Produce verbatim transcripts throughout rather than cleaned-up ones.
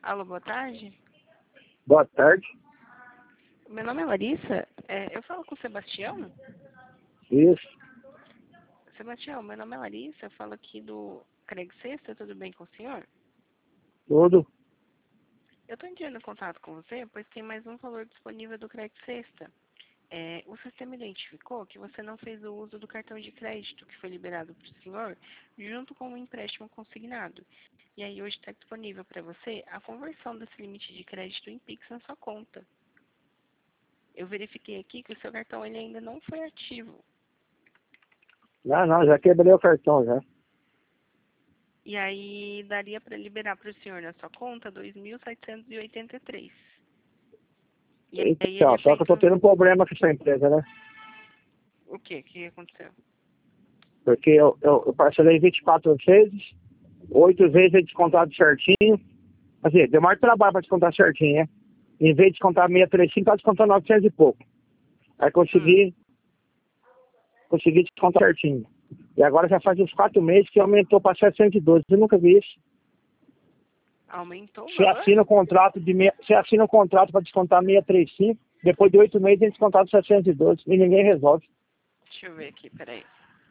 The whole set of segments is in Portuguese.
Alô, boa tarde. Boa tarde. Meu nome é Larissa. É, eu falo com o Sebastião? Isso. Sebastião, meu nome é Larissa. Eu falo aqui do Craig Sexta. Tudo bem com o senhor? Tudo. Eu estou entrando em contato com você, pois tem mais um valor disponível do Craig Sexta. É, o sistema identificou que você não fez o uso do cartão de crédito que foi liberado para o senhor, junto com o empréstimo consignado. E aí hoje está disponível para você a conversão desse limite de crédito em Pix na sua conta. Eu verifiquei aqui que o seu cartão ele ainda não foi ativo. Não, não, já quebrei o cartão já. E aí daria para liberar para o senhor na sua conta dois mil setecentos e oitenta e três. E aí ele Então, é só que eu tô feito... tendo um problema com essa empresa, né? O quê? O que aconteceu? Porque eu, eu, eu parcelei vinte e quatro vezes, oito vezes é descontado certinho. Assim, deu mais trabalho para descontar certinho, né? Em vez de descontar seiscentos e trinta e cinco, tá descontando novecentos e pouco. Aí consegui, Hum. consegui descontar certinho. E agora já faz uns quatro meses que aumentou para setecentos e doze. Eu nunca vi isso. Aumentou o Você valor? assina o contrato de meia, você assina o contrato para descontar seiscentos e trinta e cinco, depois de oito meses tem descontado setecentos e doze e ninguém resolve. Deixa eu ver aqui, peraí.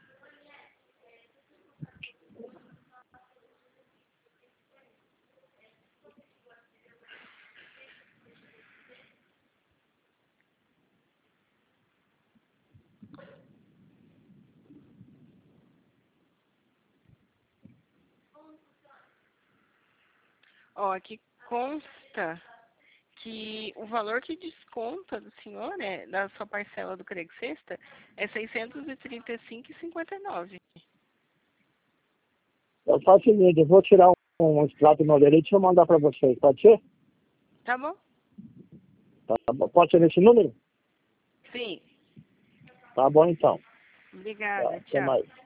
Ó, aqui consta que o valor que desconta do senhor, né, da sua parcela do Craig Sexta, é seiscentos e trinta e cinco reais e cinquenta e nove centavos. Eu faço o seguinte, eu vou tirar um, um extrato do meu direito e deixa eu mandar para vocês, pode ser? Tá bom? Tá bom. Pode ser nesse número? Sim. Tá bom então. Tá, Obrigada. até Tchau. mais.